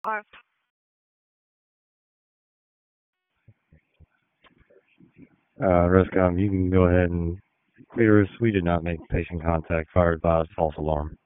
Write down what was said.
Or Rescom, you can go ahead and clear us. We did not make patient contact. Fire advised false alarm.